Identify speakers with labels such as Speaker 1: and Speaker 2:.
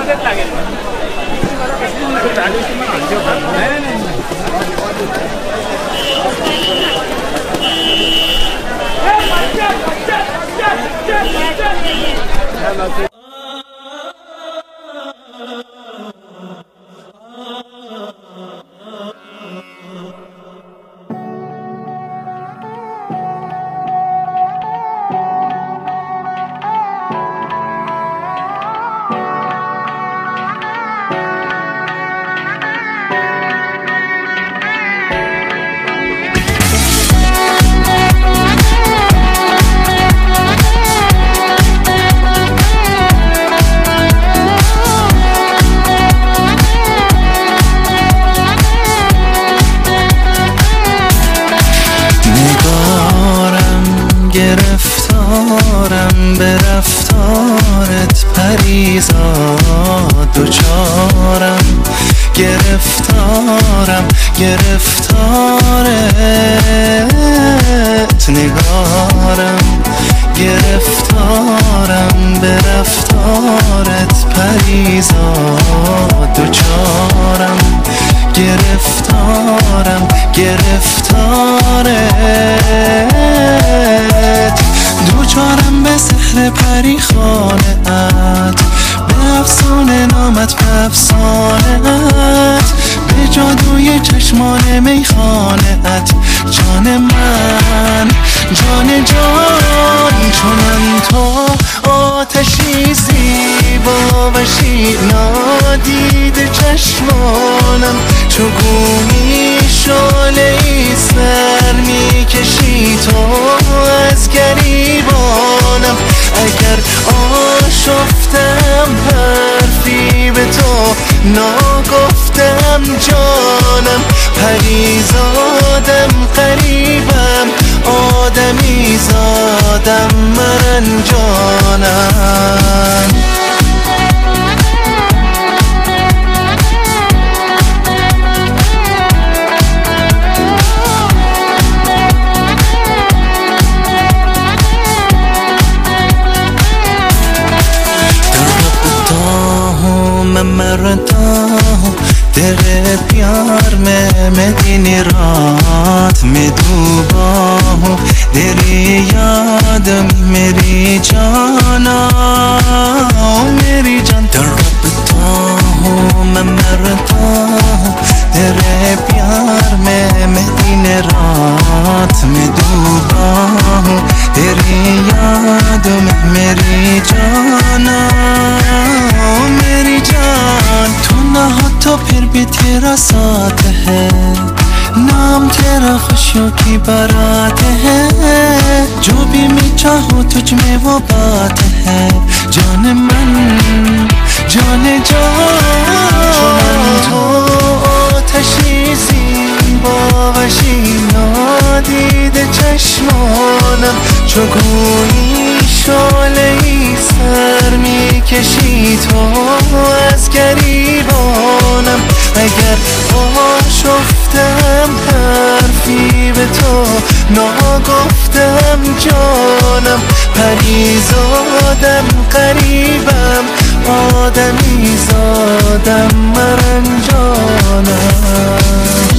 Speaker 1: گرفتارم به رفتارت پریزاد دوچارم گرفتارت نگارم گرفتارم به رفتارت پریزاد دوچارم گرفتارت دوچارم به سحر پری خانه‌ات به افسانه نامت به افسانه‌ات به جادوی چشمان میخانه‌ات جان من جان چونم تو آتشی زیبا و نادیده چشمانم چو گویی شعله‌ای سر میکشی تو از گریبانم اگر آشفتم حرفی به تو ناگفتم جانم پریزادم قریبم آدمی زادم من جانم मैं मरता हूँ तेरे प्यार में मैं दिन रात में डूबा हूँ तेरी याद में मेरी जाना मेरी जान तड़पता हूँ मैं मरता हूँ तेरे प्यार में मैं दिन रात में डूबा हूँ तेरी याद में मेरी जाना मेरी जान तू ना हो तो फिर भी तेरा साथ है नाम तेरा खुशियों की बारात है जो भी मैं चाहूँ तुझ में वो बात है जान मन जान तो آتشی زیبا و نادیده چشمانم چو گویی شعله‌ای سر میکشی تو از گریبانم اگر آشفتم حرفی به تو ناگفتم جانم پریزادم قریبم آدمی زادم من جانم